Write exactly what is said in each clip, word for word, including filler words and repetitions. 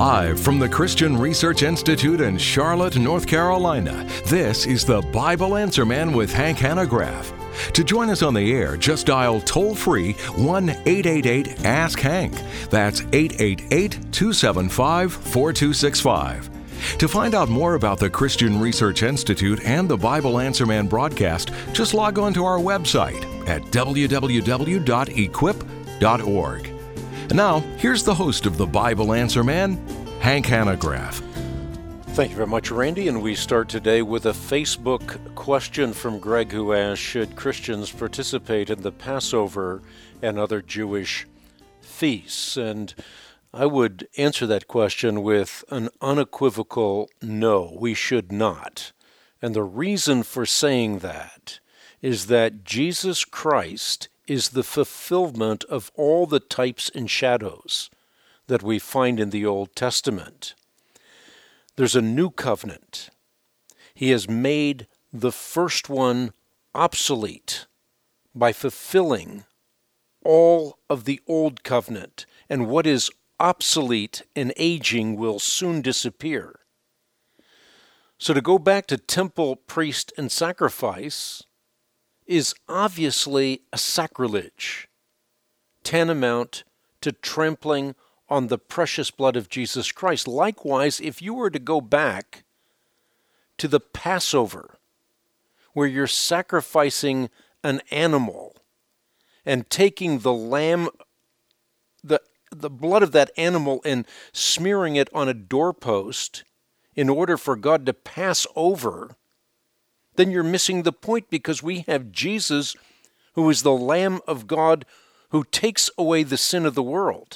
Live from the Christian Research Institute in Charlotte, North Carolina, this is the Bible Answer Man with Hank Hanegraaff. To join us on the air, just dial toll-free one eight eight eight ask Hank. That's eight eight eight, two seven five, four two six five. To find out more about the Christian Research Institute and the Bible Answer Man broadcast, just log on to our website at w w w dot equip dot org. And now, here's the host of the Bible Answer Man, Hank Hanegraaff. Thank you very much, Randy. And we start today with a Facebook question from Greg, who asks, should Christians participate in the Passover and other Jewish feasts? And I would answer that question with an unequivocal no, we should not. And the reason for saying that is that Jesus Christ is the fulfillment of all the types and shadows that we find in the Old Testament. There's a new covenant. He has made the first one obsolete by fulfilling all of the old covenant, and what is obsolete and aging will soon disappear. So to go back to temple, priest, and sacrifice is obviously a sacrilege, tantamount to trampling on the precious blood of Jesus Christ. Likewise, if you were to go back to the Passover, where you're sacrificing an animal and taking the lamb, the, the blood of that animal and smearing it on a doorpost in order for God to pass over, then you're missing the point, because we have Jesus, who is the Lamb of God, who takes away the sin of the world.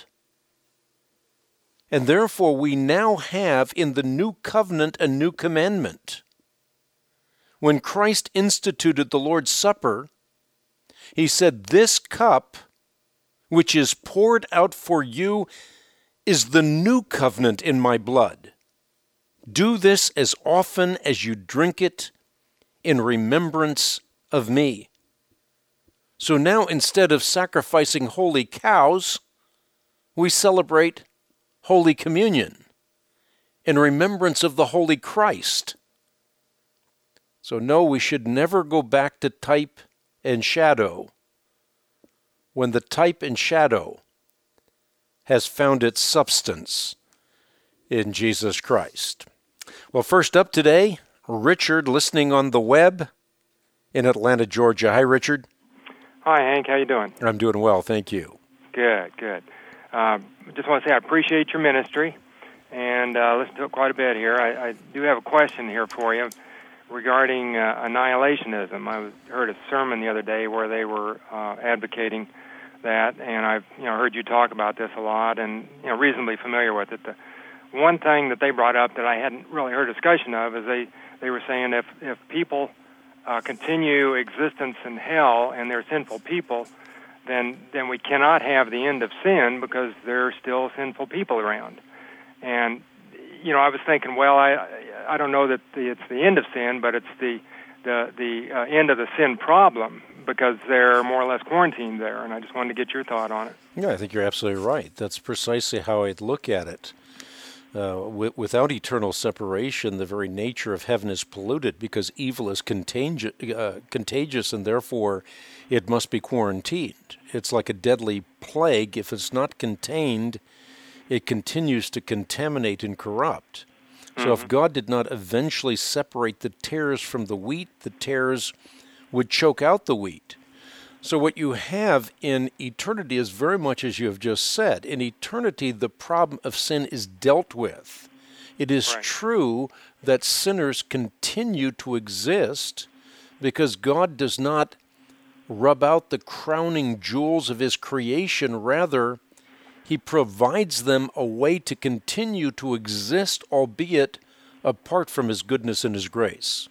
And therefore we now have in the new covenant a new commandment. When Christ instituted the Lord's Supper, he said, "This cup, which is poured out for you, is the new covenant in my blood. Do this as often as you drink it in remembrance of me." So now, instead of sacrificing holy cows, we celebrate Holy Communion in remembrance of the Holy Christ. So no, we should never go back to type and shadow when the type and shadow has found its substance in Jesus Christ. Well, first up today, Richard, listening on the web in Atlanta, Georgia. Hi, Richard. Hi, Hank. How you doing? I'm doing well, thank you. Good, good. Uh, just want to say I appreciate your ministry and uh, listen to it quite a bit here. I, I do have a question here for you regarding uh, annihilationism. I was, heard a sermon the other day where they were uh, advocating that, and I've you know heard you talk about this a lot and you know reasonably familiar with it. The one thing that they brought up that I hadn't really heard discussion of is they, they were saying if, if people uh, continue existence in hell and they're sinful people, then then we cannot have the end of sin because there are still sinful people around. And, you know, I was thinking, well, I I don't know that the, it's the end of sin, but it's the the, the uh, end of the sin problem because they're more or less quarantined there. And I just wanted to get your thought on it. Yeah, I think you're absolutely right. That's precisely how I'd look at it. Uh, w- without eternal separation, the very nature of heaven is polluted because evil is contagi- uh, contagious, and therefore it must be quarantined. It's like a deadly plague. If it's not contained, it continues to contaminate and corrupt. Mm-hmm. So if God did not eventually separate the tares from the wheat, the tares would choke out the wheat. So what you have in eternity is very much as you have just said. In eternity, the problem of sin is dealt with. It is right. True that sinners continue to exist because God does not rub out the crowning jewels of his creation. Rather, he provides them a way to continue to exist, albeit apart from his goodness and his grace.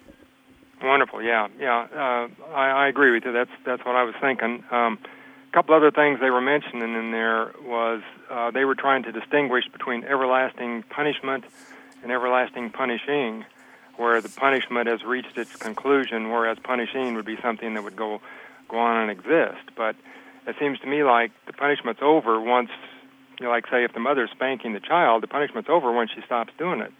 Wonderful, yeah, yeah. Uh, I, I agree with you. That's that's what I was thinking. Um, a couple other things they were mentioning in there was uh, they were trying to distinguish between everlasting punishment and everlasting punishing, where the punishment has reached its conclusion, whereas punishing would be something that would go go on and exist. But it seems to me like the punishment's over once you know, like say if the mother's spanking the child, the punishment's over when she stops doing it.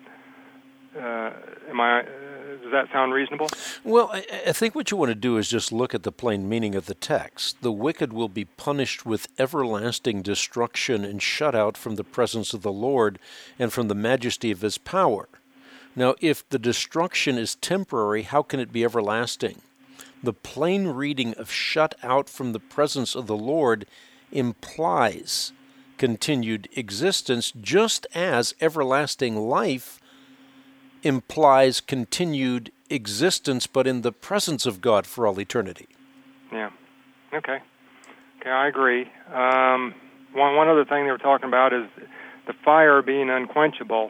Uh, am I? Uh, does that sound reasonable? Well, I, I think what you want to do is just look at the plain meaning of the text. The wicked will be punished with everlasting destruction and shut out from the presence of the Lord and from the majesty of his power. Now, if the destruction is temporary, how can it be everlasting? The plain reading of shut out from the presence of the Lord implies continued existence, just as everlasting life implies continued existence, but in the presence of God for all eternity. Yeah. Okay. Okay, I agree. Um, one one other thing they were talking about is the fire being unquenchable.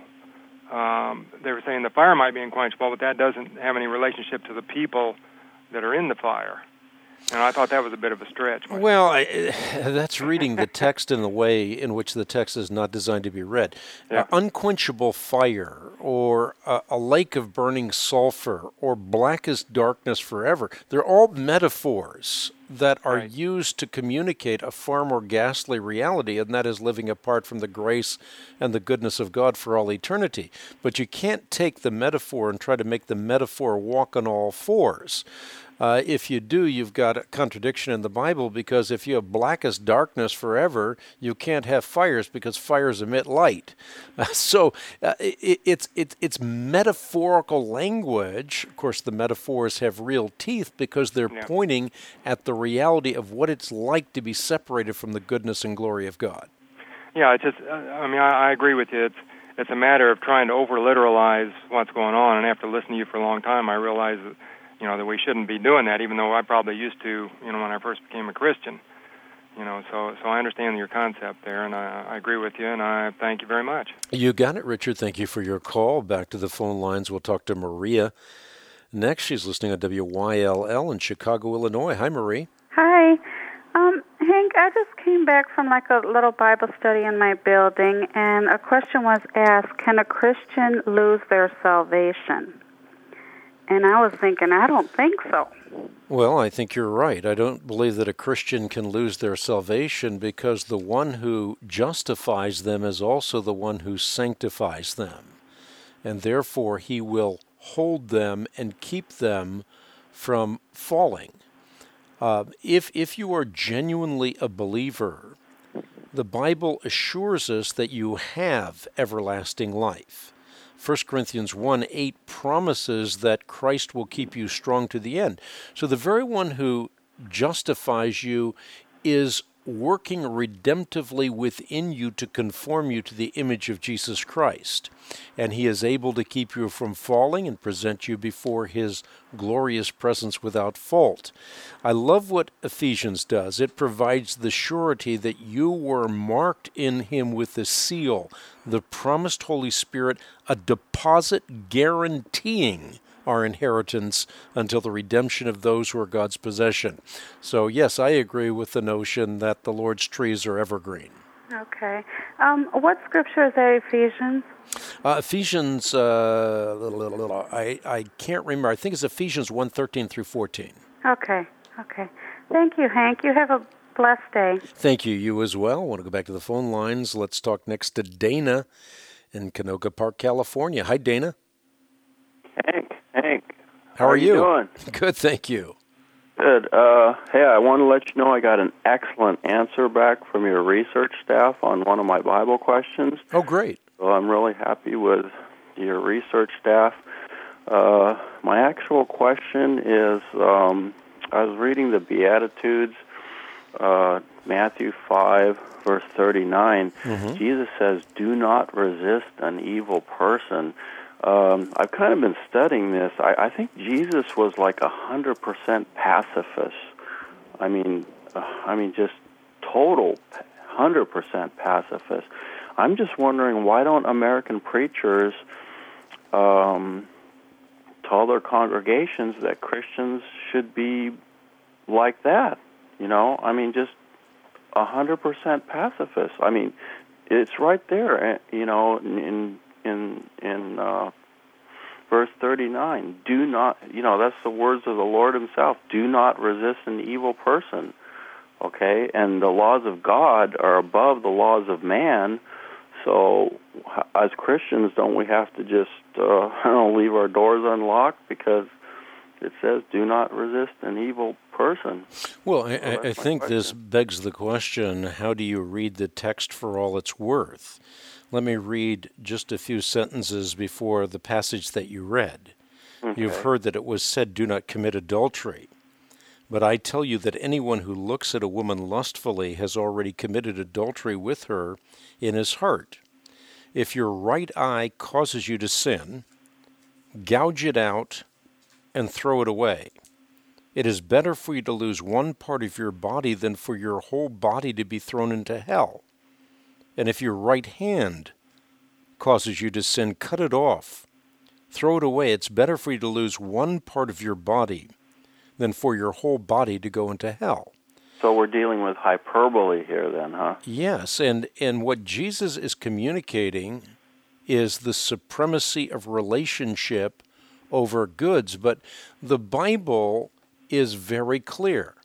Um, they were saying the fire might be unquenchable, but that doesn't have any relationship to the people that are in the fire. And I thought that was a bit of a stretch. Well, I, that's reading the text in the way in which the text is not designed to be read. Yeah. Uh, unquenchable fire, or a, a lake of burning sulfur, or blackest darkness forever, they're all metaphors that are right. used to communicate a far more ghastly reality, and that is living apart from the grace and the goodness of God for all eternity. But you can't take the metaphor and try to make the metaphor walk on all fours. Uh, if you do, you've got a contradiction in the Bible, because if you have blackest darkness forever, you can't have fires, because fires emit light. Uh, so uh, it, it's it, it's metaphorical language. Of course, the metaphors have real teeth because they're yeah. pointing at the reality of what it's like to be separated from the goodness and glory of God. Yeah, it's just, uh, I mean, I, I agree with you. It's it's a matter of trying to over-literalize what's going on, and after listening to you for a long time, I realize that you know, that we shouldn't be doing that, even though I probably used to, you know, when I first became a Christian. You know, so so I understand your concept there, and I, I agree with you, and I thank you very much. You got it, Richard. Thank you for your call. Back to the phone lines. We'll talk to Maria next. She's listening on W Y L L in Chicago, Illinois. Hi, Marie. Hi. Um, Hank, I just came back from like a little Bible study in my building, and a question was asked, can a Christian lose their salvation? And I was thinking, I don't think so. Well, I think you're right. I don't believe that a Christian can lose their salvation, because the one who justifies them is also the one who sanctifies them. And therefore, he will hold them and keep them from falling. Uh, if, if you are genuinely a believer, the Bible assures us that you have everlasting life. First Corinthians one eight promises that Christ will keep you strong to the end. So the very one who justifies you is working redemptively within you to conform you to the image of Jesus Christ. And he is able to keep you from falling and present you before his glorious presence without fault. I love what Ephesians does. It provides the surety that you were marked in him with the seal, the promised Holy Spirit, a deposit guaranteeing our inheritance until the redemption of those who are God's possession. So, yes, I agree with the notion that the Lord's trees are evergreen. Okay. Um, what scripture is that, Ephesians? Uh, Ephesians, uh, little, little, little, I, I can't remember. I think it's Ephesians one thirteen through fourteen. Okay, okay. Thank you, Hank. You have a blessed day. Thank you. You as well. I want to go back to the phone lines. Let's talk next to Dana in Canoga Park, California. Hi, Dana. Hank, Hank. How, How are you? doing? Good, thank you. Good. Uh, hey, I want to let you know I got an excellent answer back from your research staff on one of my Bible questions. Oh, great. So I'm really happy with your research staff. Uh, my actual question is, um, I was reading the Beatitudes, uh, Matthew five, verse thirty-nine. Mm-hmm. Jesus says, do not resist an evil person. Um, I've kind of been studying this. I, I think Jesus was like a hundred percent pacifist. I mean, uh, I mean, just total hundred percent pacifist. I'm just wondering, why don't American preachers um, tell their congregations that Christians should be like that? You know, I mean, just a hundred percent pacifist. I mean, it's right there. You know, in in in uh, verse thirty-nine. Do not, you know, that's the words of the Lord himself. Do not resist an evil person. okay? And the laws of God are above the laws of man. So, as Christians, don't we have to just uh, I don't know, leave our doors unlocked because it says, "Do not resist an evil person"? Well, I, so I think question. This begs the question: how do you read the text for all it's worth? Let me read just a few sentences before the passage that you read. Okay. You've heard that it was said, "Do not commit adultery." But I tell you that anyone who looks at a woman lustfully has already committed adultery with her in his heart. If your right eye causes you to sin, gouge it out and throw it away. It is better for you to lose one part of your body than for your whole body to be thrown into hell. And if your right hand causes you to sin, cut it off. Throw it away. It's better for you to lose one part of your body than for your whole body to go into hell. So we're dealing with hyperbole here then, huh? Yes, and, and what Jesus is communicating is the supremacy of relationship over goods. But the Bible is very clear.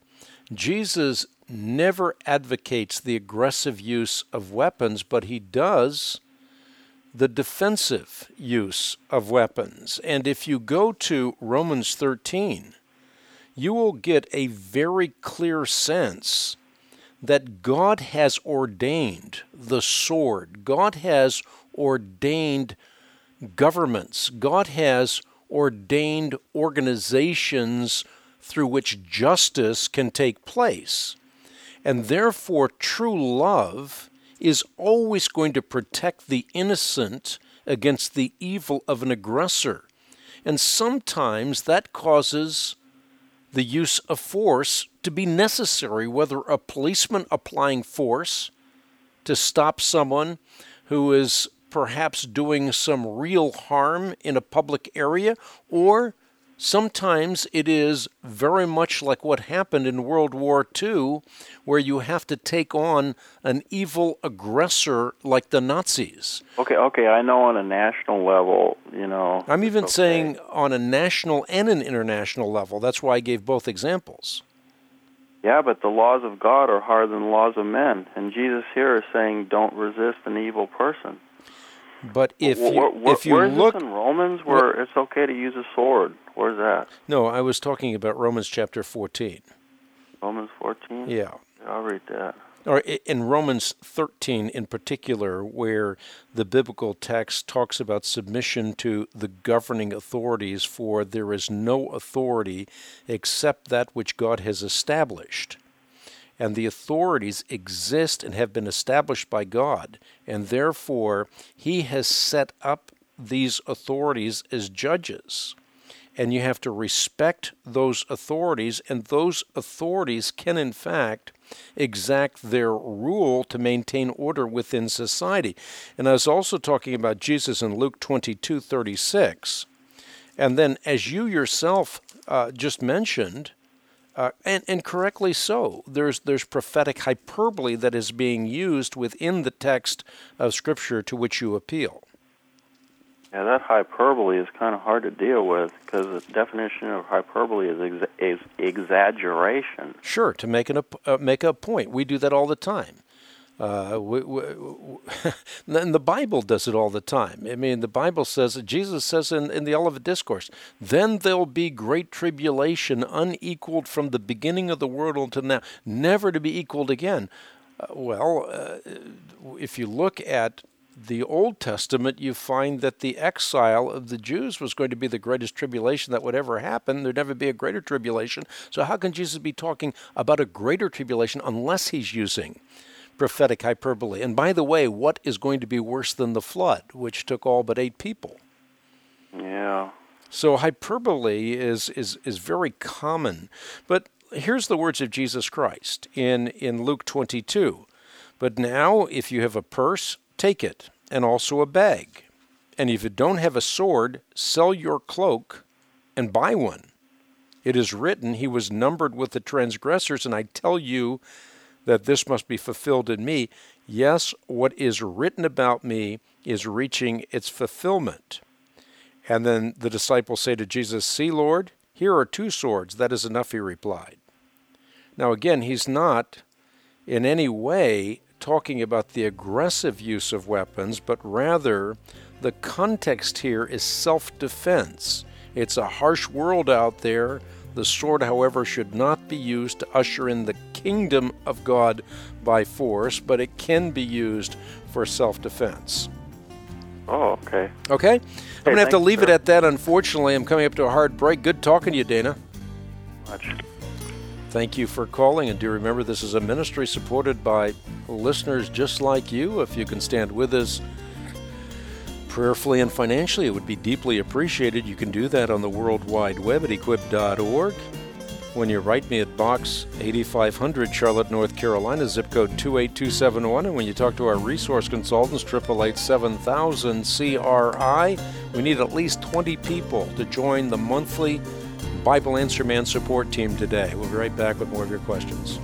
Jesus never advocates the aggressive use of weapons, but he does the defensive use of weapons. And if you go to Romans thirteen, you will get a very clear sense that God has ordained the sword. God has ordained governments. God has ordained organizations through which justice can take place. And therefore, true love is always going to protect the innocent against the evil of an aggressor. And sometimes that causes the use of force to be necessary, whether a policeman applying force to stop someone who is perhaps doing some real harm in a public area, or sometimes it is very much like what happened in World War Two, where you have to take on an evil aggressor like the Nazis. Okay, okay, I know on a national level, you know. I'm even okay. saying on a national and an international level. That's why I gave both examples. Yeah, but the laws of God are higher than the laws of men. And Jesus here is saying, don't resist an evil person. But if you, where, where, if you where's look... this in Romans where what, it's okay to use a sword? Where's that? No, I was talking about Romans chapter fourteen. Romans fourteen? Yeah. I'll read that. Or in Romans thirteen in particular, where the biblical text talks about submission to the governing authorities, for there is no authority except that which God has established. And the authorities exist and have been established by God, and therefore he has set up these authorities as judges. And you have to respect those authorities, and those authorities can, in fact, exact their rule to maintain order within society. And I was also talking about Jesus in Luke twenty-two thirty-six. And then, as you yourself uh, just mentioned, uh, and, and correctly so, there's, there's prophetic hyperbole that is being used within the text of Scripture to which you appeal. Yeah, that hyperbole is kind of hard to deal with because the definition of hyperbole is, ex- is exaggeration. Sure, to make, an, uh, make a point. We do that all the time. Uh, we, we, and the Bible does it all the time. I mean, the Bible says, Jesus says in, in the Olivet Discourse, then there'll be great tribulation unequaled from the beginning of the world until now, never to be equaled again. Uh, well, uh, if you look at the Old Testament, you find that the exile of the Jews was going to be the greatest tribulation that would ever happen. There'd never be a greater tribulation. So how can Jesus be talking about a greater tribulation unless he's using prophetic hyperbole? And by the way, what is going to be worse than the flood, which took all but eight people? Yeah. So hyperbole is, is, is very common. But here's the words of Jesus Christ in, in Luke twenty-two. But now, if you have a purse, take it, and also a bag. And if you don't have a sword, sell your cloak and buy one. It is written, he was numbered with the transgressors, and I tell you that this must be fulfilled in me. Yes, what is written about me is reaching its fulfillment. And then the disciples say to Jesus, see, Lord, here are two swords. That is enough, he replied. Now, again, he's not in any way talking about the aggressive use of weapons, but rather the context here is self-defense. It's a harsh world out there. The sword, however, should not be used to usher in the kingdom of God by force, but it can be used for self-defense. Oh, okay. Okay? I'm Hey, going to have to thanks, leave sir. it at that, unfortunately. I'm coming up to a hard break. Good talking to you, Dana. Much. Thank you for calling, and do remember this is a ministry supported by listeners just like you. If you can stand with us prayerfully and financially, it would be deeply appreciated. You can do that on the World Wide Web at equip dot org. When you write me at Box eighty-five hundred, Charlotte, North Carolina, zip code two eight two seven one, and when you talk to our resource consultants, eight eight eight, seven thousand C R I, we need at least twenty people to join the monthly Bible Answer Man support team today. We'll be right back with more of your questions.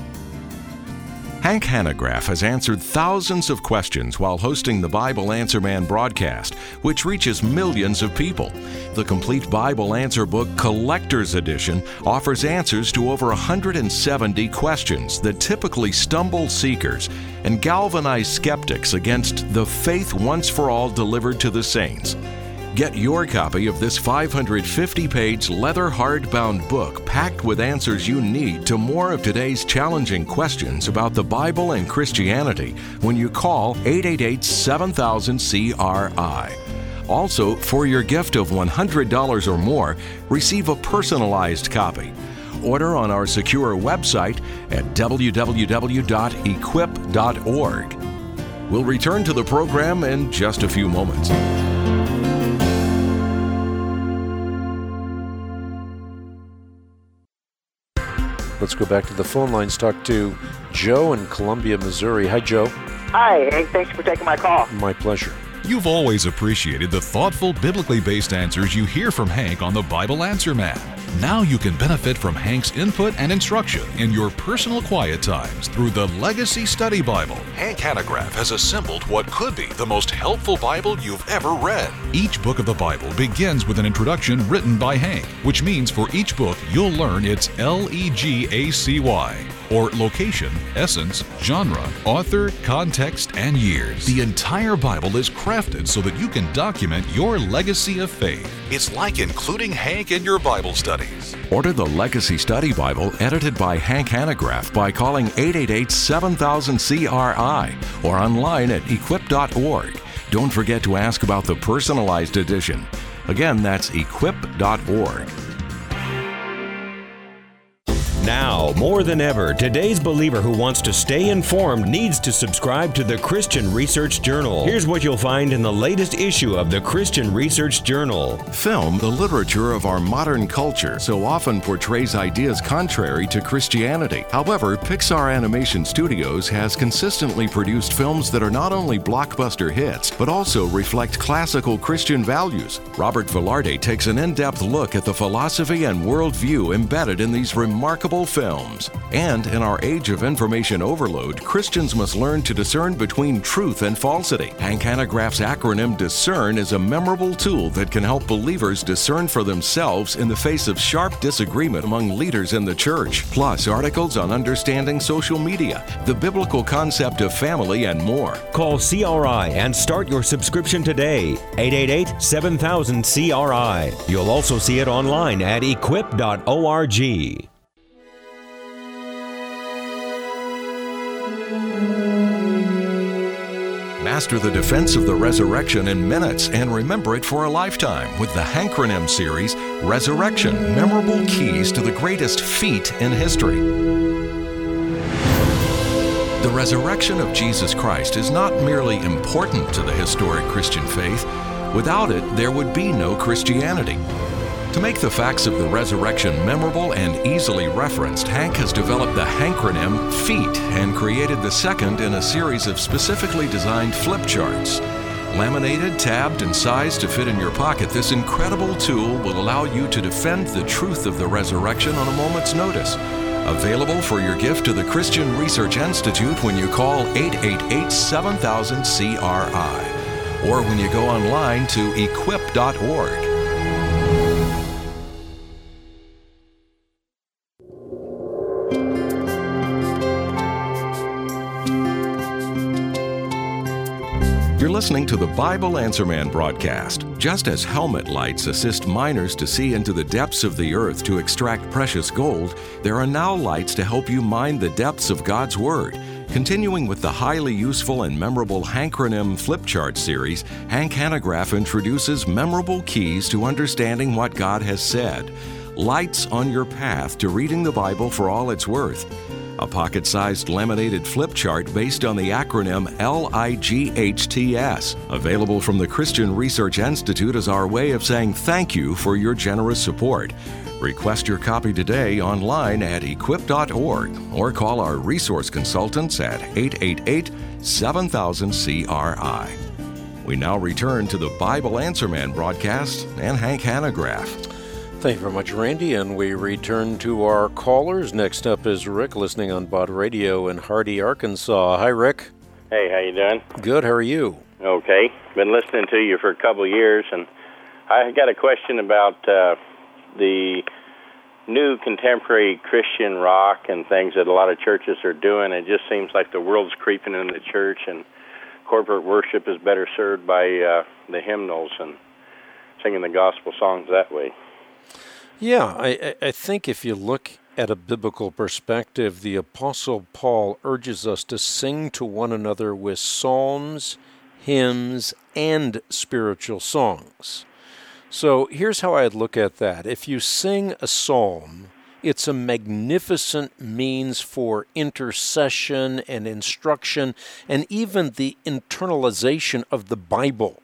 Hank Hanegraaff has answered thousands of questions while hosting the Bible Answer Man broadcast, which reaches millions of people. The complete Bible Answer Book Collector's Edition offers answers to over one hundred seventy questions that typically stumble seekers and galvanize skeptics against the faith once for all delivered to the saints. Get your copy of this five hundred fifty page leather hardbound book packed with answers you need to more of today's challenging questions about the Bible and Christianity when you call eight eight eight, seven thousand C R I. Also, for your gift of one hundred dollars or more, receive a personalized copy. Order on our secure website at w w w dot equip dot org. We'll return to the program in just a few moments. Let's go back to the phone lines, talk to Joe in Columbia, Missouri. Hi, Joe. Hi, Hank. Thanks for taking my call. My pleasure. You've always appreciated the thoughtful, biblically based answers you hear from Hank on the Bible Answer Man. Now you can benefit from Hank's input and instruction in your personal quiet times through the Legacy Study Bible. Hank Hanegraaff has assembled what could be the most helpful Bible you've ever read. Each book of the Bible begins with an introduction written by Hank, which means for each book you'll learn its L E G A C Y, or location, essence, genre, author, context, and years. The entire Bible is crafted so that you can document your legacy of faith. It's like including Hank in your Bible studies. Order the Legacy Study Bible edited by Hank Hanegraaff by calling eight eight eight, seven thousand C R I or online at equip dot org. Don't forget to ask about the personalized edition. Again, that's equip dot org. Now, more than ever, today's believer who wants to stay informed needs to subscribe to the Christian Research Journal. Here's what you'll find in the latest issue of the Christian Research Journal. Film, the literature of our modern culture, so often portrays ideas contrary to Christianity. However, Pixar Animation Studios has consistently produced films that are not only blockbuster hits, but also reflect classical Christian values. Robert Velarde takes an in-depth look at the philosophy and worldview embedded in these remarkable films. And in our age of information overload, Christians must learn to discern between truth and falsity. Hank Hanegraaff's acronym DISCERN is a memorable tool that can help believers discern for themselves in the face of sharp disagreement among leaders in the church. Plus, articles on understanding social media, the biblical concept of family, and more. Call C R I and start your subscription today. eight eight eight, seven thousand C R I. You'll also see it online at equip dot org. Master the defense of the resurrection in minutes and remember it for a lifetime with the Hankronym series, Resurrection, Memorable Keys to the Greatest Feat in History. The resurrection of Jesus Christ is not merely important to the historic Christian faith. Without it, there would be no Christianity. To make the facts of the resurrection memorable and easily referenced, Hank has developed the Hankronym FEAT and created the second in a series of specifically designed flip charts. Laminated, tabbed, and sized to fit in your pocket, this incredible tool will allow you to defend the truth of the resurrection on a moment's notice. Available for your gift to the Christian Research Institute when you call eight eight eight, seven thousand C R I or when you go online to equip dot org. You're listening to the Bible Answer Man broadcast. Just as helmet lights assist miners to see into the depths of the earth to extract precious gold, there are now lights to help you mine the depths of God's Word. Continuing with the highly useful and memorable Hankronym Flip Chart series, Hank Hanegraaff introduces memorable keys to understanding what God has said. Lights on your path to reading the Bible for all it's worth. A pocket-sized laminated flip chart based on the acronym L I G H T S, available from the Christian Research Institute as our way of saying thank you for your generous support. Request your copy today online at equip dot org or call our resource consultants at eight eight eight, seven thousand, C R I. We now return to the Bible Answer Man broadcast and Hank Hanegraaff. Thank you very much, Randy, and we return to our callers. Next up is Rick, listening on Bud Radio in Hardy, Arkansas. Hi, Rick. Hey, how you doing? Good, how are you? Okay. Been listening to you for a couple of years, and I got a question about uh, the new contemporary Christian rock and things that a lot of churches are doing. It just seems like the world's creeping into the church, and corporate worship is better served by uh, the hymnals and singing the gospel songs that way. Yeah, I, I think if you look at a biblical perspective, the Apostle Paul urges us to sing to one another with psalms, hymns, and spiritual songs. So here's how I'd look at that. If you sing a psalm, it's a magnificent means for intercession and instruction and even the internalization of the Bible.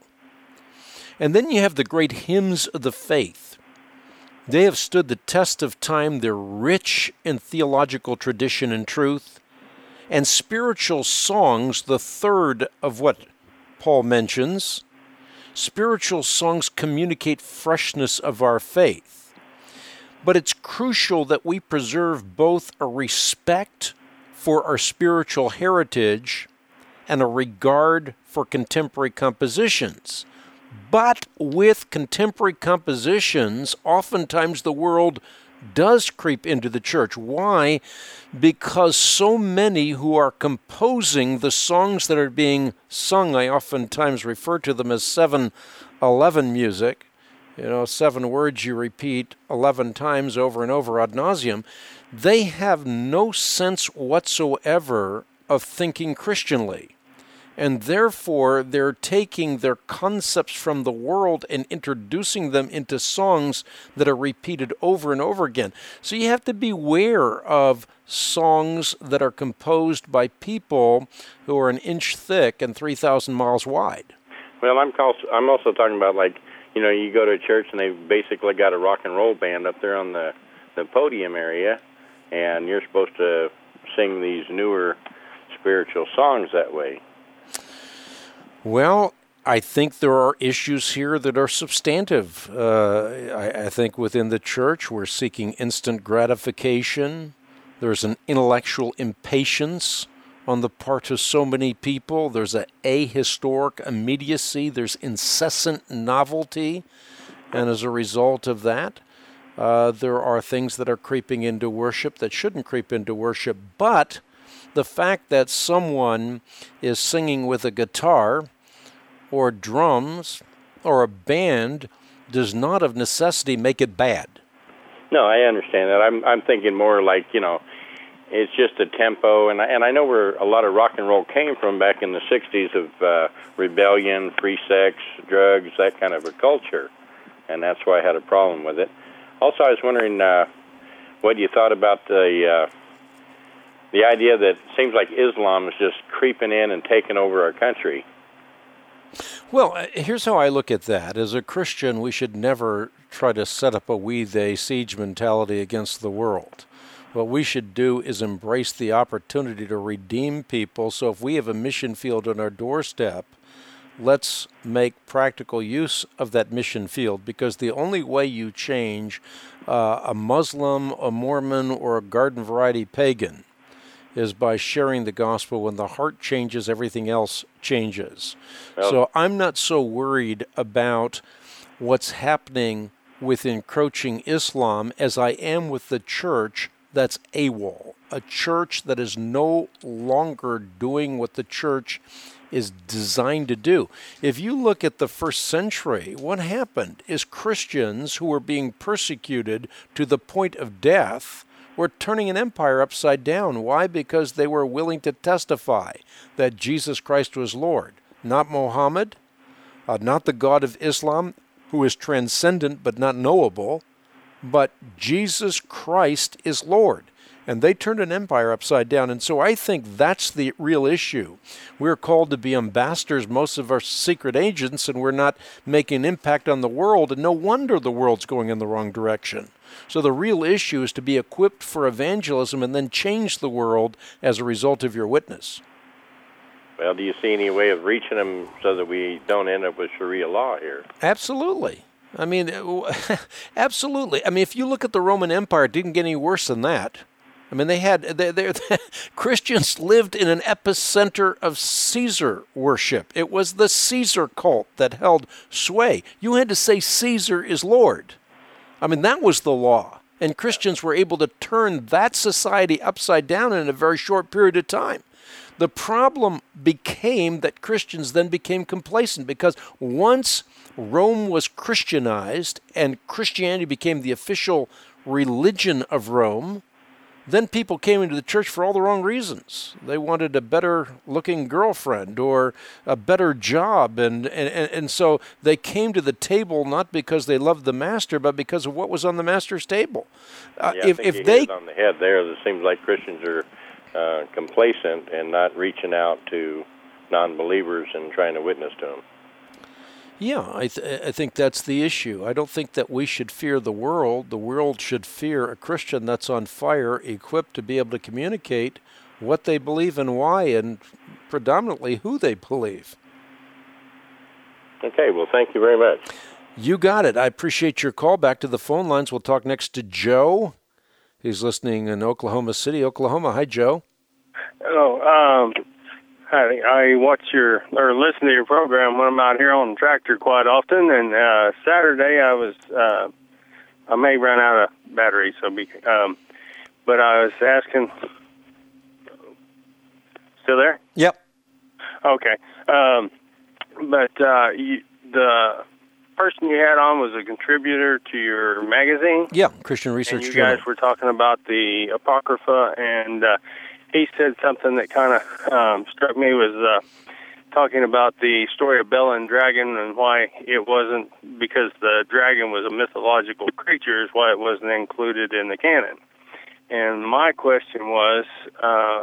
And then you have the great hymns of the faith. They have stood the test of time. They're rich in theological tradition and truth. And spiritual songs, the third of what Paul mentions, spiritual songs communicate freshness of our faith. But it's crucial that we preserve both a respect for our spiritual heritage and a regard for contemporary compositions. But with contemporary compositions, oftentimes the world does creep into the church. Why? Because so many who are composing the songs that are being sung, I oftentimes refer to them as seven eleven music, you know, seven words you repeat eleven times over and over ad nauseum, they have no sense whatsoever of thinking Christianly. And therefore, they're taking their concepts from the world and introducing them into songs that are repeated over and over again. So you have to beware of songs that are composed by people who are an inch thick and three thousand miles wide. Well, I'm also, I'm also talking about, like, you know, you go to a church and they've basically got a rock and roll band up there on the, the podium area, and you're supposed to sing these newer spiritual songs that way. Well, I think there are issues here that are substantive. Uh, I, I think within the church we're seeking instant gratification. There's an intellectual impatience on the part of so many people. There's an ahistoric immediacy. There's incessant novelty. And as a result of that, uh, there are things that are creeping into worship that shouldn't creep into worship. But the fact that someone is singing with a guitar or drums or a band does not of necessity make it bad. No, I understand that. I'm I'm thinking more like, you know, it's just a tempo, and I, and I know where a lot of rock and roll came from back in the sixties of uh, rebellion, free sex, drugs, that kind of a culture, and that's why I had a problem with it. Also, I was wondering uh, what you thought about the uh, the idea that it seems like Islam is just creeping in and taking over our country. Well, here's how I look at that. As a Christian, we should never try to set up a we-they siege mentality against the world. What we should do is embrace the opportunity to redeem people. So if we have a mission field on our doorstep, let's make practical use of that mission field, because the only way you change uh, a Muslim, a Mormon, or a garden variety pagan is by sharing the gospel. When the heart changes, everything else changes. Well, so I'm not so worried about what's happening with encroaching Islam as I am with the church that's AWOL, a church that is no longer doing what the church is designed to do. If you look at the first century, what happened is Christians who were being persecuted to the point of death were turning an empire upside down. Why? Because they were willing to testify that Jesus Christ was Lord. Not Muhammad, uh, not the God of Islam, who is transcendent but not knowable, but Jesus Christ is Lord. And they turned an empire upside down. And so I think that's the real issue. We're called to be ambassadors, most of our secret agents, and we're not making an impact on the world. And no wonder the world's going in the wrong direction. So the real issue is to be equipped for evangelism and then change the world as a result of your witness. Well, do you see any way of reaching them so that we don't end up with Sharia law here? Absolutely. I mean, absolutely. I mean, if you look at the Roman Empire, it didn't get any worse than that. I mean, they had they, they, Christians lived in an epicenter of Caesar worship. It was the Caesar cult that held sway. You had to say Caesar is Lord. I mean, that was the law. And Christians were able to turn that society upside down in a very short period of time. The problem became that Christians then became complacent, because once Rome was Christianized and Christianity became the official religion of Rome, then people came into the church for all the wrong reasons. They wanted a better-looking girlfriend or a better job, and, and, and so they came to the table not because they loved the master, but because of what was on the master's table. Uh, yeah, I if think if you they hit it on the head there, it seems like Christians are uh, complacent and not reaching out to non-believers and trying to witness to them. Yeah, I, th- I think that's the issue. I don't think that we should fear the world. The world should fear a Christian that's on fire, equipped to be able to communicate what they believe and why, and predominantly who they believe. Okay, well, thank you very much. You got it. I appreciate your call. Back to the phone lines. We'll talk next to Joe. He's listening in Oklahoma City, Oklahoma. Hi, Joe. Hello. Um, I, I watch your or listen to your program when I'm out here on the tractor quite often. And uh, Saturday I was uh, I may run out of battery, so be. Um, but I was asking. Still there? Yep. Okay. Um, but uh, you, the person you had on was a contributor to your magazine. Yeah, Christian Research and you Journal. guys were talking about the Apocrypha, and uh, he said something that kind of um, struck me, was uh, talking about the story of Bel and Dragon and why it wasn't, because the dragon was a mythological creature, is why it wasn't included in the canon. And my question was... Uh,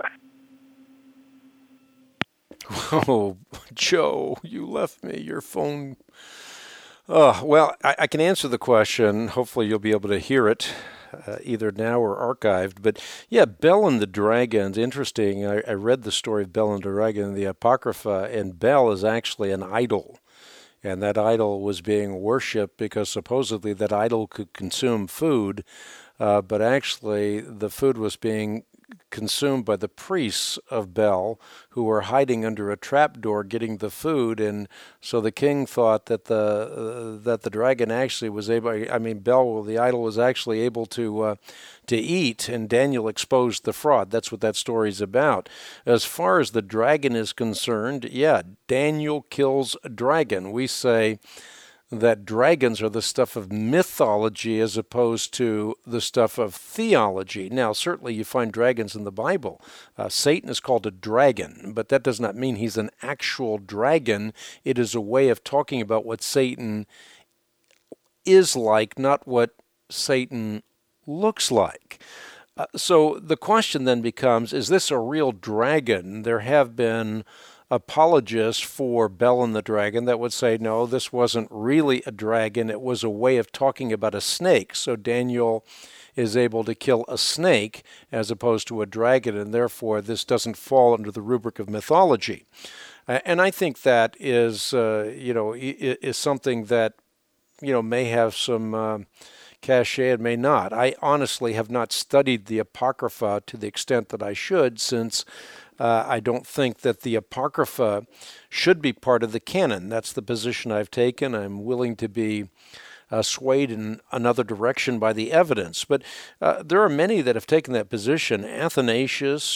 Oh, Joe, you left me your phone. Oh, well, I, I can answer the question. Hopefully you'll be able to hear it uh, either now or archived. But yeah, Bel and the Dragon's interesting. I, I read the story of Bel and the Dragon in the Apocrypha, and Bel is actually an idol. And that idol was being worshipped because supposedly that idol could consume food, uh, but actually the food was being consumed by the priests of Bel, who were hiding under a trapdoor getting the food. And so the king thought that the uh, that the dragon actually was able, I mean Bel, the idol, was actually able to uh, to eat, and Daniel exposed the fraud. That's what that story's about. As far as the dragon is concerned, yeah, Daniel kills a dragon. We say that dragons are the stuff of mythology as opposed to the stuff of theology. Now, certainly you find dragons in the Bible. Uh, Satan is called a dragon, but that does not mean he's an actual dragon. It is a way of talking about what Satan is like, not what Satan looks like. Uh, so the question then becomes, is this a real dragon? There have been apologists for Bel and the Dragon that would say, no, this wasn't really a dragon. It was a way of talking about a snake. So Daniel is able to kill a snake as opposed to a dragon, and therefore this doesn't fall under the rubric of mythology. Uh, and I think that is, uh, you know, is something that, you know, may have some uh, cachet and may not. I honestly have not studied the Apocrypha to the extent that I should, since Uh, I don't think that the Apocrypha should be part of the canon. That's the position I've taken. I'm willing to be uh, swayed in another direction by the evidence. But uh, there are many that have taken that position. Athanasius,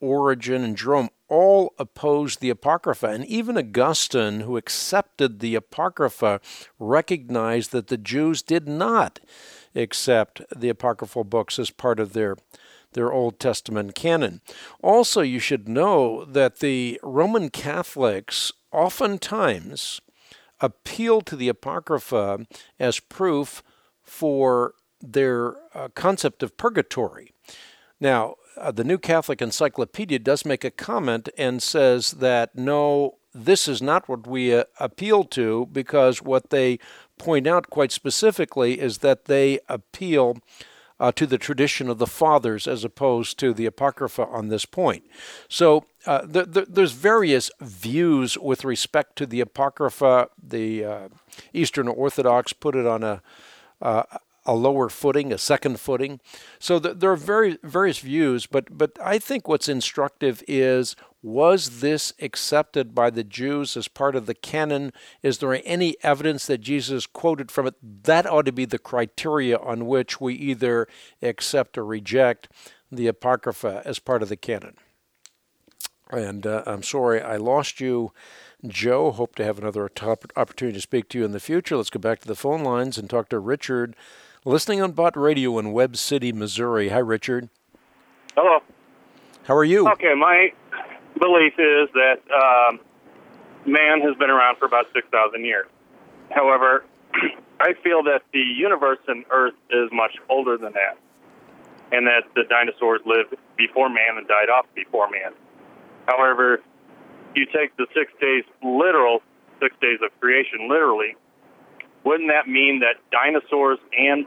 Origen, and Jerome all opposed the Apocrypha. And even Augustine, who accepted the Apocrypha, recognized that the Jews did not accept the apocryphal books as part of their their Old Testament canon. Also, you should know that the Roman Catholics oftentimes appeal to the Apocrypha as proof for their uh, concept of purgatory. Now, uh, the New Catholic Encyclopedia does make a comment and says that, no, this is not what we uh, appeal to, because what they point out quite specifically is that they appeal uh, to the tradition of the fathers as opposed to the Apocrypha on this point. So uh, th- th- there's various views with respect to the Apocrypha. The uh, Eastern Orthodox put it on a uh, a lower footing, a second footing. So th- there are very various views, but but I think what's instructive is, was this accepted by the Jews as part of the canon? Is there any evidence that Jesus quoted from it? That ought to be the criteria on which we either accept or reject the Apocrypha as part of the canon. And uh, I'm sorry I lost you, Joe. Hope to have another top opportunity to speak to you in the future. Let's go back to the phone lines and talk to Richard, listening on Bott Radio in Webb City, Missouri. Hi, Richard. Hello. How are you? Okay, my belief is that um, man has been around for about six thousand years. However, I feel that the universe and Earth is much older than that, and that the dinosaurs lived before man and died off before man. However, you take the six days literal, six days of creation literally, wouldn't that mean that dinosaurs and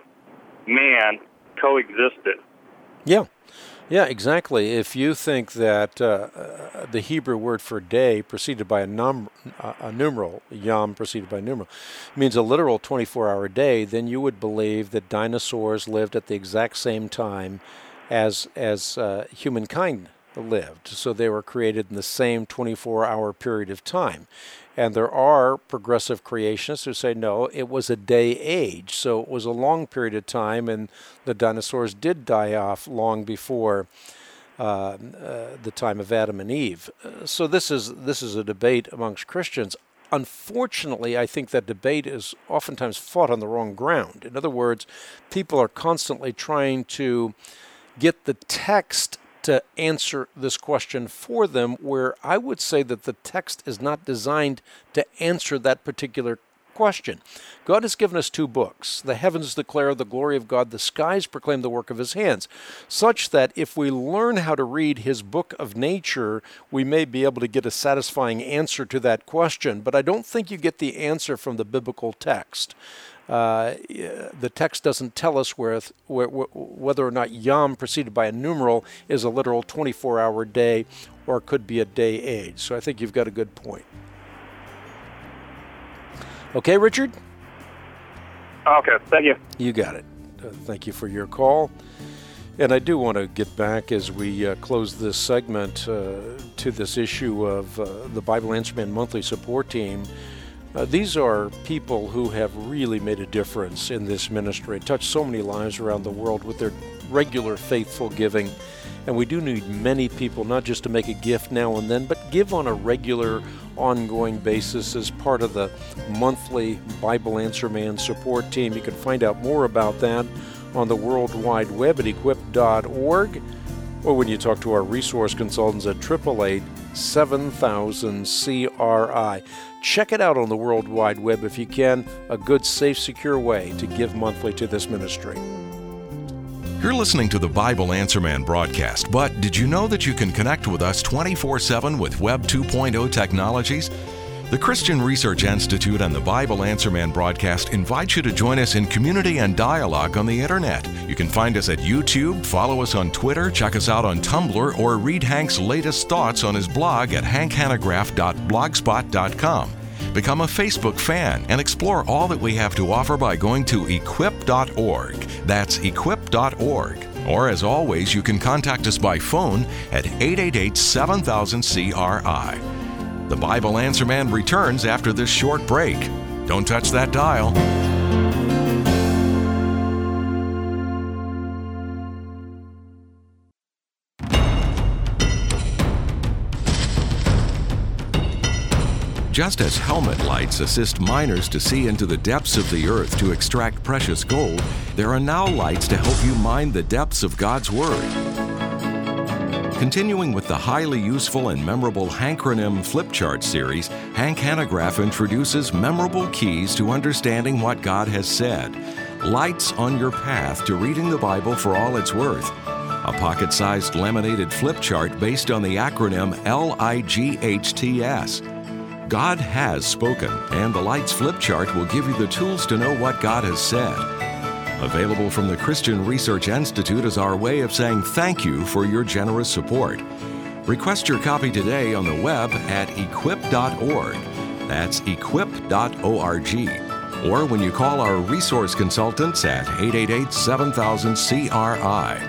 man coexisted? Yeah. Yeah, exactly. If you think that uh, uh, the Hebrew word for day preceded by a, num- uh, a numeral, yom preceded by a numeral, means a literal twenty-four hour day, then you would believe that dinosaurs lived at the exact same time as as uh, humankind lived. So they were created in the same twenty-four hour period of time. And there are progressive creationists who say, no, it was a day age. So it was a long period of time, and the dinosaurs did die off long before uh, uh, the time of Adam and Eve. So this is this is a debate amongst Christians. Unfortunately, I think that debate is oftentimes fought on the wrong ground. In other words, people are constantly trying to get the text to answer this question for them, where I would say that the text is not designed to answer that particular question. God has given us two books. The heavens declare the glory of God, the skies proclaim the work of his hands, such that if we learn how to read his book of nature, we may be able to get a satisfying answer to that question. But I don't think you get the answer from the biblical text. Uh, the text doesn't tell us where, where, whether or not Yom preceded by a numeral is a literal twenty-four hour day or could be a day age. So I think you've got a good point. Okay, Richard? Okay, thank you. You got it. Uh, thank you for your call. And I do want to get back as we uh, close this segment uh, to this issue of uh, the Bible Answer Man Monthly Support Team. Uh, these are people who have really made a difference in this ministry, touched so many lives around the world with their regular faithful giving. And we do need many people, not just to make a gift now and then, but give on a regular, ongoing basis as part of the monthly Bible Answer Man support team. You can find out more about that on the World Wide Web at equip dot org, or when you talk to our resource consultants at eight eight eight, seven thousand C R I. Check it out on the World Wide Web if you can. A good, safe, secure way to give monthly to this ministry. You're listening to the Bible Answer Man broadcast, but did you know that you can connect with us twenty-four seven with Web two point oh technologies? The Christian Research Institute and the Bible Answer Man broadcast invite you to join us in community and dialogue on the internet. You can find us at YouTube, follow us on Twitter, check us out on Tumblr, or read Hank's latest thoughts on his blog at hank hanegraaff dot blogspot dot com. Become a Facebook fan and explore all that we have to offer by going to equip dot org. That's equip dot org. Or as always, you can contact us by phone at eight eight eight, seven thousand C R I. The Bible Answer Man returns after this short break. Don't touch that dial. Just as helmet lights assist miners to see into the depths of the earth to extract precious gold, there are now lights to help you mine the depths of God's Word. Continuing with the highly useful and memorable Hankronym Flip Chart series, Hank Hanegraaff introduces memorable keys to understanding what God has said. Lights on your path to reading the Bible for all it's worth. A pocket-sized laminated flip chart based on the acronym L I G H T S. God has spoken, and the Lights flip chart will give you the tools to know what God has said. Available from the Christian Research Institute as our way of saying thank you for your generous support. Request your copy today on the web at equip dot org. That's equip dot org. Or when you call our resource consultants at eight eight eight, seven thousand, C R I.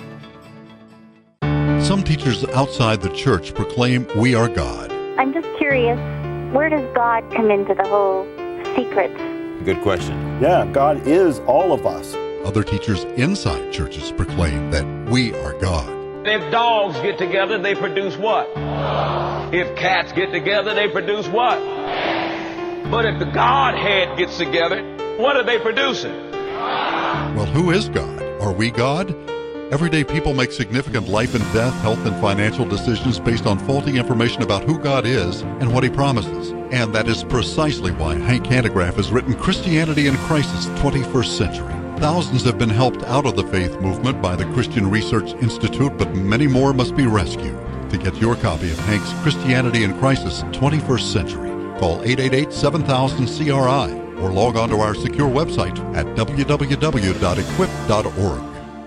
Some teachers outside the church proclaim we are God. I'm just curious, where does God come into the whole secret? Good question. Yeah, God is all of us. Other teachers inside churches proclaim that we are God. If dogs get together, they produce what? If cats get together, they produce what? But if the Godhead gets together, what are they producing? Well, who is God? Are we God? Everyday people make significant life and death, health and financial decisions based on faulty information about who God is and what He promises. And that is precisely why Hank Hanegraaff has written Christianity in Crisis, twenty-first Century. Thousands have been helped out of the faith movement by the Christian Research Institute, but many more must be rescued. To get your copy of Hank's Christianity in Crisis, twenty-first Century, call eight eight eight, seven thousand, C R I or log on to our secure website at w w w dot equip dot org.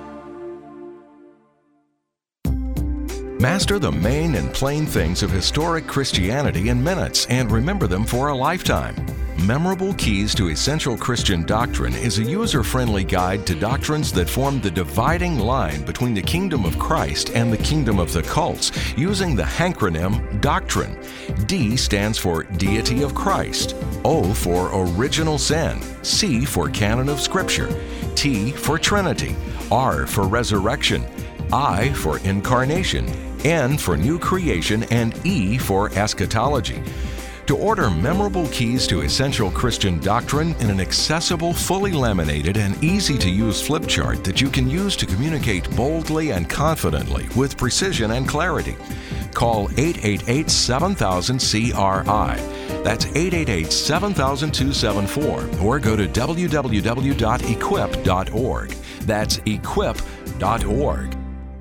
Master the main and plain things of historic Christianity in minutes and remember them for a lifetime. Memorable Keys to Essential Christian Doctrine is a user-friendly guide to doctrines that form the dividing line between the kingdom of Christ and the kingdom of the cults, using the Hankronym Doctrine. D stands for Deity of Christ, O for Original Sin, C for Canon of Scripture, T for Trinity, R for Resurrection, I for Incarnation, N for New Creation, and E for Eschatology. To order Memorable Keys to Essential Christian Doctrine in an accessible, fully laminated, and easy-to-use flip chart that you can use to communicate boldly and confidently with precision and clarity, call eight eight eight, seven thousand, C R I. That's eight eight eight, seven thousand, two seven four, or go to w w w dot equip dot org. That's equip dot org.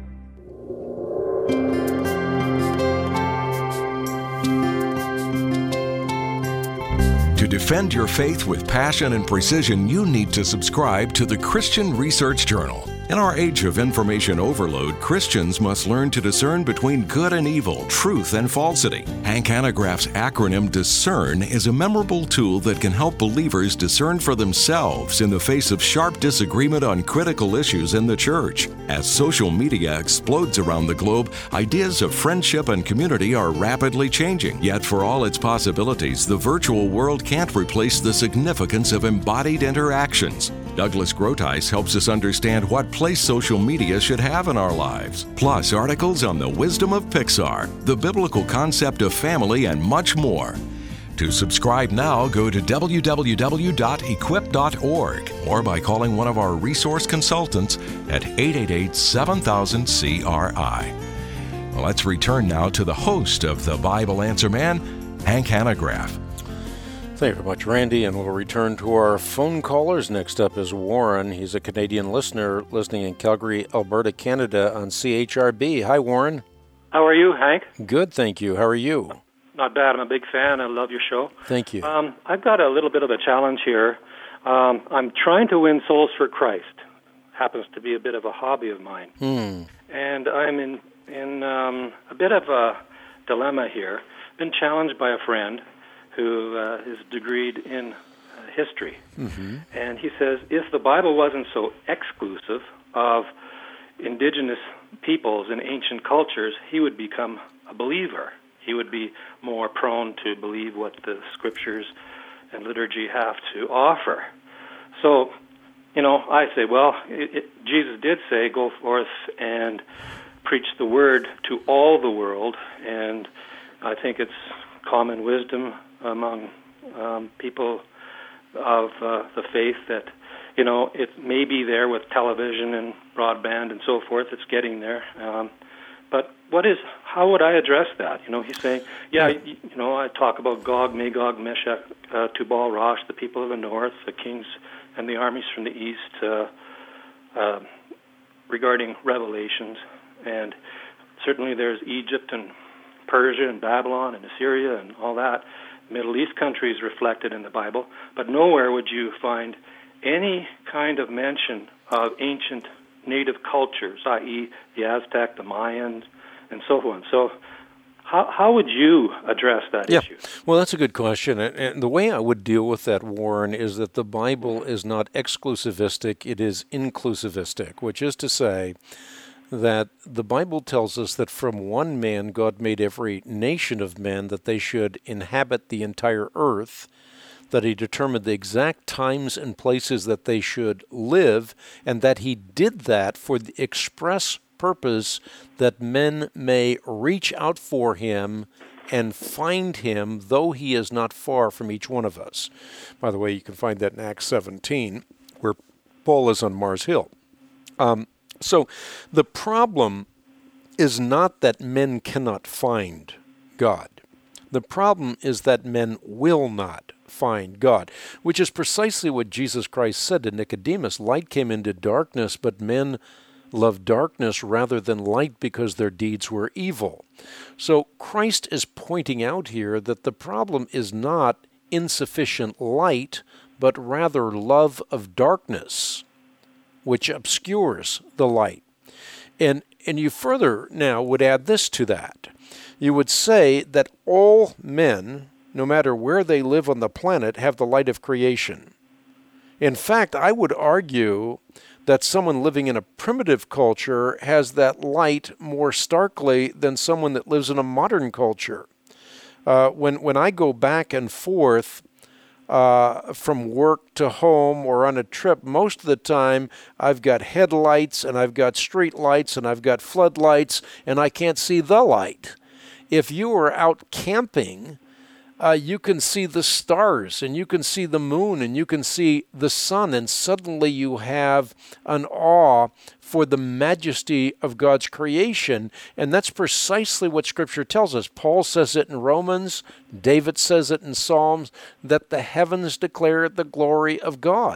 To defend your faith with passion and precision, you need to subscribe to the Christian Research Journal. In our age of information overload, Christians must learn to discern between good and evil, truth and falsity. Hank Hanegraaff's acronym DISCERN is a memorable tool that can help believers discern for themselves in the face of sharp disagreement on critical issues in the church. As social media explodes around the globe, ideas of friendship and community are rapidly changing. Yet for all its possibilities, the virtual world can't replace the significance of embodied interactions. Douglas Groothuis helps us understand what place social media should have in our lives, plus articles on the wisdom of Pixar, the biblical concept of family, and much more. To subscribe now, go to w w w dot equip dot org or by calling one of our resource consultants at eight eight eight, seven thousand, C R I. Let's return now to the host of the Bible Answer Man, Hank Hanegraaff. Thank you very much, Randy, and we'll return to our phone callers. Next up is Warren. He's a Canadian listener listening in Calgary, Alberta, Canada on C H R B. Hi, Warren. How are you, Hank? Good, thank you. How are you? Not bad. I'm a big fan. I love your show. Thank you. Um, I've got a little bit of a challenge here. Um, I'm trying to win souls for Christ. Happens to be a bit of a hobby of mine. Hmm. And I'm in, in um, a bit of a dilemma here. Been challenged by a friend who uh, is degreed in uh, history. Mm-hmm. And he says, if the Bible wasn't so exclusive of indigenous peoples and ancient cultures, he would become a believer. He would be more prone to believe what the scriptures and liturgy have to offer. So, you know, I say, well, it, it, Jesus did say, go forth and preach the word to all the world, and I think it's common wisdom among um, people of uh, the faith that, you know, it may be there with television and broadband and so forth. It's getting there. Um, but what is, how would I address that? You know, he's saying, yeah, you, you know, I talk about Gog, Magog, Meshach, uh, Tubal, Rosh, the people of the north, the kings and the armies from the east, uh, uh, regarding Revelations. And certainly there's Egypt and Persia and Babylon and Assyria and all that. Middle East countries reflected in the Bible, but nowhere would you find any kind of mention of ancient native cultures, that is the Aztec, the Mayans, and so on. So how, how would you address that yeah. issue? Well, that's a good question. And, and the way I would deal with that, Warren, is that the Bible is not exclusivistic, it is inclusivistic, which is to say that the Bible tells us that from one man God made every nation of men, that they should inhabit the entire earth, that he determined the exact times and places that they should live, and that he did that for the express purpose that men may reach out for him and find him, though he is not far from each one of us. By the way, you can find that in Acts seventeen, where Paul is on Mars Hill. Um, so the problem is not that men cannot find God. The problem is that men will not find God, which is precisely what Jesus Christ said to Nicodemus. Light came into darkness, but men loved darkness rather than light because their deeds were evil. So Christ is pointing out here that the problem is not insufficient light, but rather love of darkness, which obscures the light. And and you further now would add this to that. You would say that all men, no matter where they live on the planet, have the light of creation. In fact, I would argue that someone living in a primitive culture has that light more starkly than someone that lives in a modern culture. Uh, when when I go back and forth uh, from work to home or on a trip, most of the time I've got headlights and I've got street lights and I've got floodlights and I can't see the light. If you are out camping, uh, you can see the stars and you can see the moon and you can see the sun, and suddenly you have an awe for the majesty of God's creation. And that's precisely what Scripture tells us. Paul says it in Romans, David says it in Psalms, that the heavens declare the glory of God.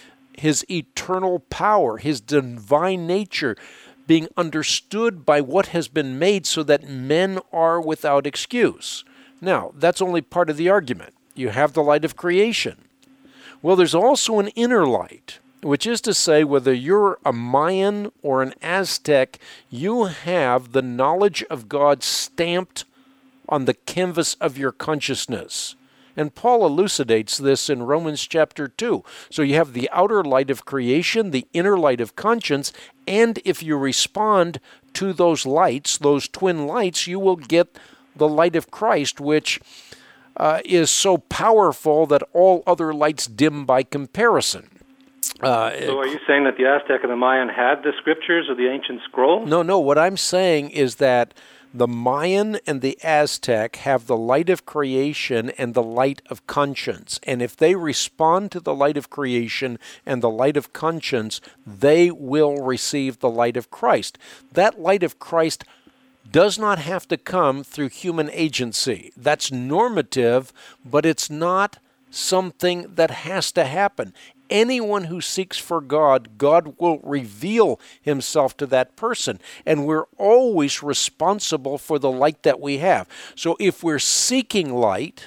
His eternal power, his divine nature, being understood by what has been made so that men are without excuse. Now, that's only part of the argument. You have the light of creation. Well, there's also an inner light, which is to say, whether you're a Mayan or an Aztec, you have the knowledge of God stamped on the canvas of your consciousness. And Paul elucidates this in Romans chapter two. So you have the outer light of creation, the inner light of conscience, and if you respond to those lights, those twin lights, you will get the light of Christ, which uh, is so powerful that all other lights dim by comparison. Uh, so are you saying that the Aztec and the Mayan had the scriptures or the ancient scrolls? No, no. What I'm saying is that the Mayan and the Aztec have the light of creation and the light of conscience. And if they respond to the light of creation and the light of conscience, they will receive the light of Christ. That light of Christ does not have to come through human agency. That's normative, but it's not something that has to happen. Anyone who seeks for God, God will reveal himself to that person. And we're always responsible for the light that we have. So if we're seeking light,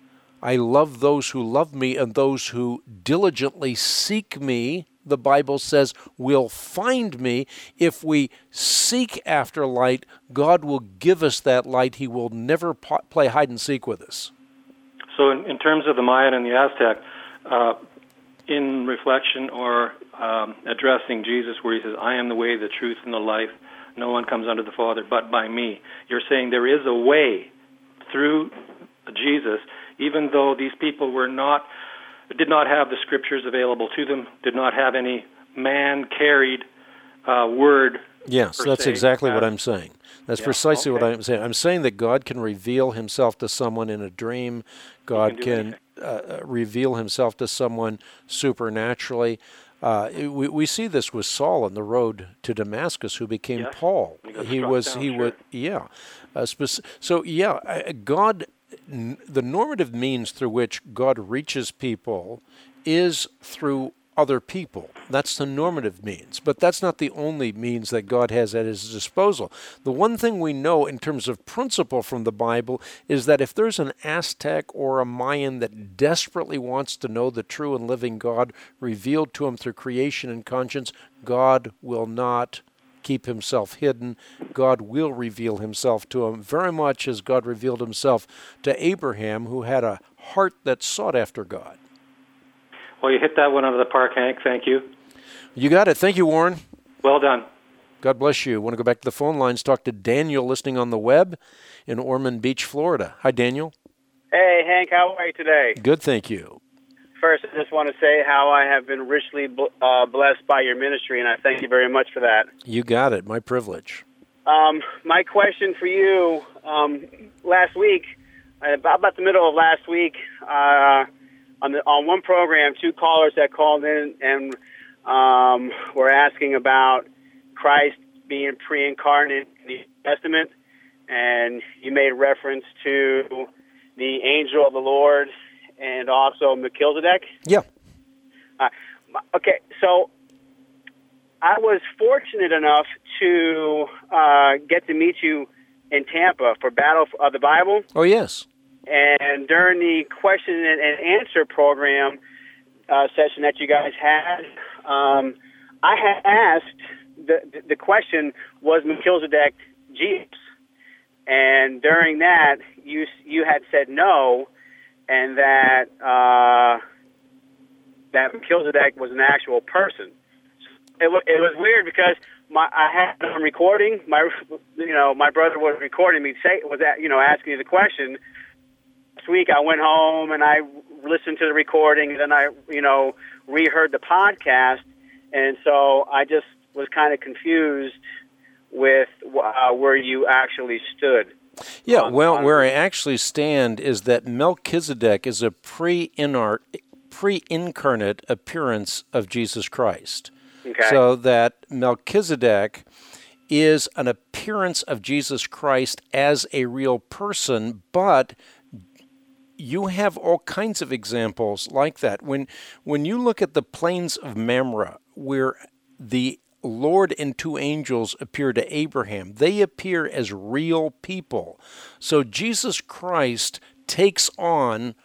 I love those who love me, and those who diligently seek me, the Bible says, will find me. If we seek after light, God will give us that light. He will never po- play hide and seek with us. So in, in terms of the Mayan and the Aztec, uh, in reflection or um, addressing Jesus, where he says, I am the way, the truth, and the life. No one comes unto the Father but by me. You're saying there is a way through Jesus, even though these people were not, did not have the scriptures available to them, did not have any man-carried uh, word Yes, that's se. exactly Uh, what I'm saying. That's yeah, precisely okay. what I'm saying. I'm saying that God can reveal himself to someone in a dream. God can can uh, reveal himself to someone supernaturally. Uh, we, we see this with Saul on the road to Damascus, who became Yes. Paul. He got He struck was, down, he sure. would, yeah. Uh, spec- so, yeah, I- God, n- the normative means through which God reaches people is through other people. That's the normative means. But that's not the only means that God has at his disposal. The one thing we know in terms of principle from the Bible is that if there's an Aztec or a Mayan that desperately wants to know the true and living God revealed to him through creation and conscience, God will not keep himself hidden. God will reveal himself to him very much as God revealed himself to Abraham, who had a heart that sought after God. Well, you hit that one out of the park, Hank. Thank you. You got it. Thank you, Warren. Well done. God bless you. Want to go back to the phone lines, talk to Daniel listening on the web in Ormond Beach, Florida. Hi, Daniel. Hey, Hank, how are you today? Good, thank you. First, I just want to say how I have been richly uh, blessed by your ministry, and I thank you very much for that. You got it. My privilege. Um, my question for you, um, last week, about the middle of last week, uh, on, the, on one program, two callers that called in and um, were asking about Christ being pre-incarnate in the New Testament, and you made reference to the angel of the Lord and also Melchizedek. Yeah. Uh, okay, so I was fortunate enough to uh, get to meet you in Tampa for Battle of the Bible. Oh, yes. And during the question and answer program uh, session that you guys had, um, I had asked, the, the question was Melchizedek Jesus? And during that, you you had said no, and that uh, that Melchizedek was an actual person. It, w- it was weird because my I had it on recording. My you know my brother was recording me say was that you know asking me the question. This week I went home and I listened to the recording, and then I you know reheard the podcast, and so I just was kind of confused with uh, where you actually stood. Yeah, on, well, on where I actually stand is that Melchizedek is a pre-inart, pre-incarnate appearance of Jesus Christ. Okay. So that Melchizedek is an appearance of Jesus Christ as a real person, but you have all kinds of examples like that. When when you look at the plains of Mamre, where the Lord and two angels appear to Abraham, they appear as real people. So Jesus Christ takes on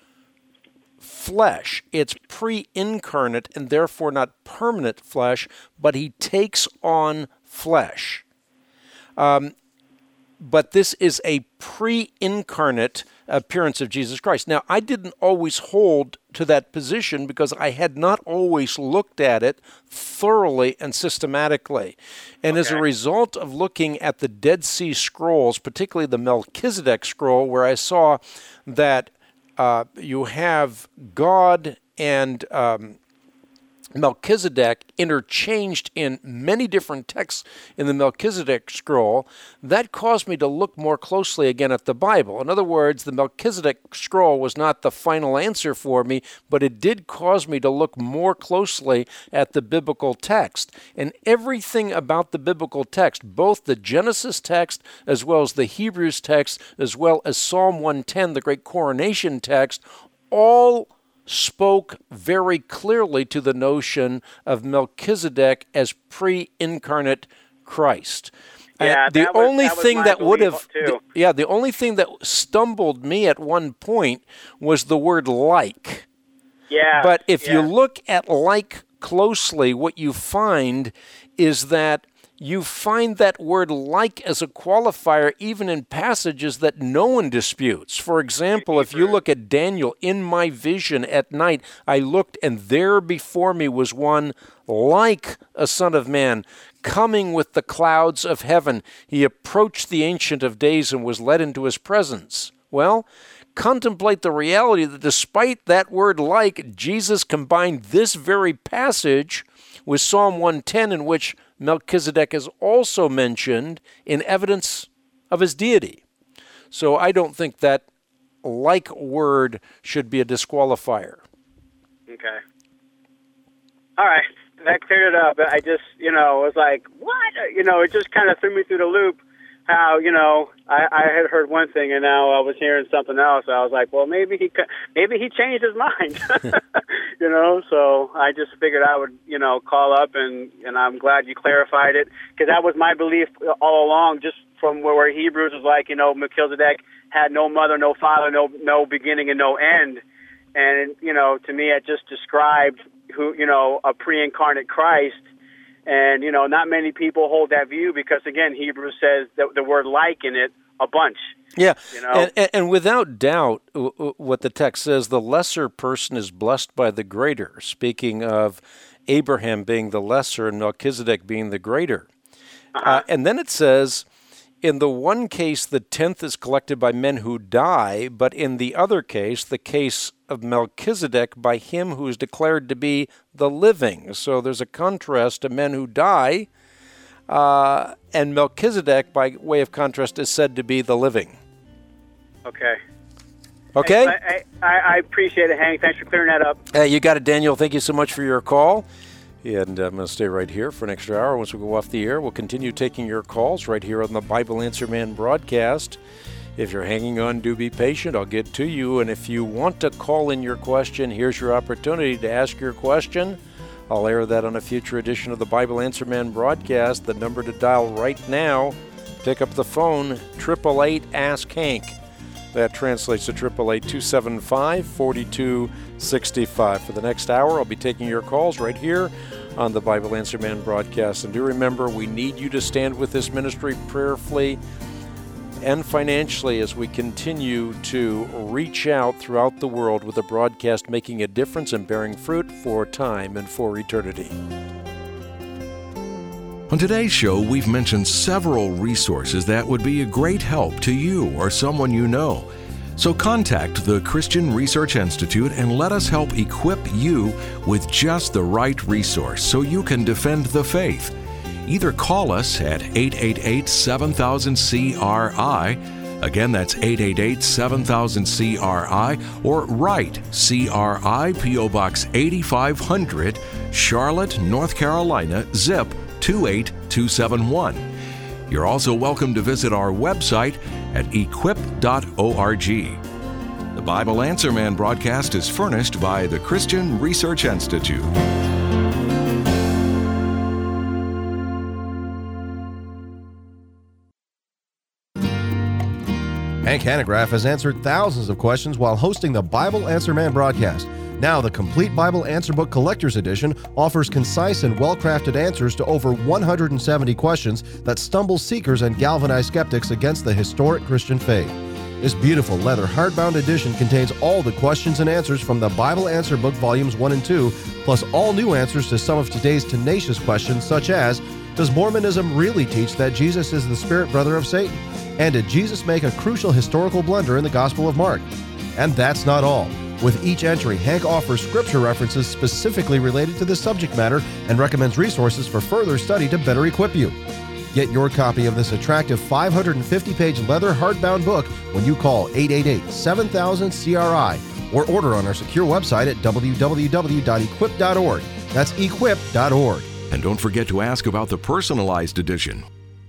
flesh. It's pre-incarnate and therefore not permanent flesh, but he takes on flesh. Um, but this is a pre-incarnate appearance of Jesus Christ. Now, I didn't always hold to that position because I had not always looked at it thoroughly and systematically. And okay. as a result of looking at the Dead Sea Scrolls, particularly the Melchizedek scroll, where I saw that uh, you have God and um, Melchizedek interchanged in many different texts in the Melchizedek scroll, that caused me to look more closely again at the Bible. In other words, the Melchizedek scroll was not the final answer for me, but it did cause me to look more closely at the biblical text. And everything about the biblical text, both the Genesis text as well as the Hebrews text, as well as Psalm one ten, the great coronation text, all spoke very clearly to the notion of Melchizedek as pre-incarnate Christ. Yeah, uh, the that was, only that was thing my that would belief, have, too. the, yeah, the only thing that stumbled me at one point was the word like. Yeah. But if yeah. you look at like closely, what you find is that you find that word like as a qualifier even in passages that no one disputes. For example, if you look at Daniel, in my vision at night, I looked and there before me was one like a son of man, coming with the clouds of heaven. He approached the Ancient of Days and was led into his presence. Well, contemplate the reality that despite that word like, Jesus combined this very passage with Psalm one ten, in which Melchizedek is also mentioned in evidence of his deity. So I don't think that like word should be a disqualifier. Okay. All right. That cleared it up. I just, you know, was like, what? You know, it just kind of threw me through the loop. How, you know, I, I had heard one thing and now I was hearing something else. I was like, well, maybe he maybe he changed his mind, you know. So I just figured I would, you know, call up and, and I'm glad you clarified it, because that was my belief all along, just from where, where Hebrews was like, you know, Melchizedek had no mother, no father, no no beginning and no end. And, you know, to me it just described who, you know, a pre-incarnate Christ. And, you know, not many people hold that view because, again, Hebrews says the, the word like in it a bunch. Yeah, you know? and, and, and without doubt, what the text says, the lesser person is blessed by the greater, speaking of Abraham being the lesser and Melchizedek being the greater. Uh-huh. Uh, and then it says, in the one case, the tenth is collected by men who die, but in the other case, the case of Melchizedek, by him who is declared to be the living. So there's a contrast to men who die, uh, and Melchizedek, by way of contrast, is said to be the living. Okay. Okay? I, I, I appreciate it, Hank. Thanks for clearing that up. Hey, you got it, Daniel. Thank you so much for your call. And I'm going to stay right here for an extra hour. Once we go off the air, we'll continue taking your calls right here on the Bible Answer Man broadcast. If you're hanging on, do be patient. I'll get to you. And if you want to call in your question, here's your opportunity to ask your question. I'll air that on a future edition of the Bible Answer Man broadcast. The number to dial right now, pick up the phone, eight eight eight, ask Hank. That translates to eight eight eight, two seven five, four two six five. For the next hour, I'll be taking your calls right here on the Bible Answer Man broadcast. And do remember, we need you to stand with this ministry prayerfully and financially as we continue to reach out throughout the world with a broadcast making a difference and bearing fruit for time and for eternity. On today's show, we've mentioned several resources that would be a great help to you or someone you know. So contact the Christian Research Institute and let us help equip you with just the right resource so you can defend the faith. Either call us at eight eight eight, seven thousand, C R I. Again, that's eight eight eight, seven thousand, C R I, or write C R I, P O Box eighty-five hundred, Charlotte, North Carolina, zip two eight two seven one. You're also welcome to visit our website at equip dot org. The Bible Answer Man broadcast is furnished by the Christian Research Institute. Hank Hanegraaff has answered thousands of questions while hosting the Bible Answer Man broadcast. Now, the Complete Bible Answer Book Collector's Edition offers concise and well-crafted answers to over one hundred seventy questions that stumble seekers and galvanize skeptics against the historic Christian faith. This beautiful leather hardbound edition contains all the questions and answers from the Bible Answer Book Volumes one and two, plus all new answers to some of today's tenacious questions, such as, does Mormonism really teach that Jesus is the spirit brother of Satan? And did Jesus make a crucial historical blunder in the Gospel of Mark? And that's not all. With each entry, Hank offers scripture references specifically related to this subject matter and recommends resources for further study to better equip you. Get your copy of this attractive five hundred fifty page leather hardbound book when you call eight eight eight, seven thousand, C R I or order on our secure website at w w w dot equip dot org. That's equip dot org. And don't forget to ask about the personalized edition.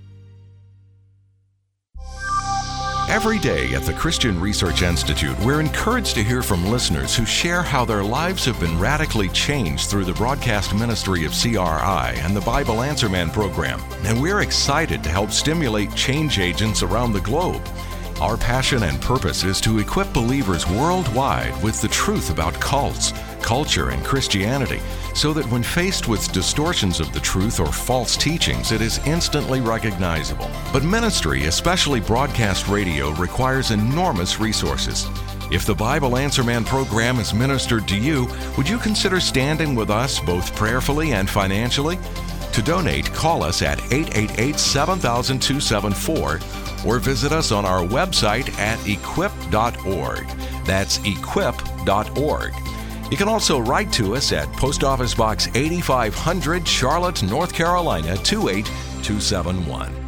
Every day at the Christian Research Institute, we're encouraged to hear from listeners who share how their lives have been radically changed through the broadcast ministry of C R I and the Bible Answer Man program. And we're excited to help stimulate change agents around the globe. Our passion and purpose is to equip believers worldwide with the truth about cults, culture, and Christianity, so that when faced with distortions of the truth or false teachings, it is instantly recognizable. But ministry, especially broadcast radio, requires enormous resources. If the Bible Answer Man program is ministered to you, would you consider standing with us both prayerfully and financially? To donate, call us at eight eight eight, seven thousand, two seven four or visit us on our website at equip dot org. That's equip dot org. You can also write to us at Post Office Box eighty-five hundred, Charlotte, North Carolina two eight two seven one.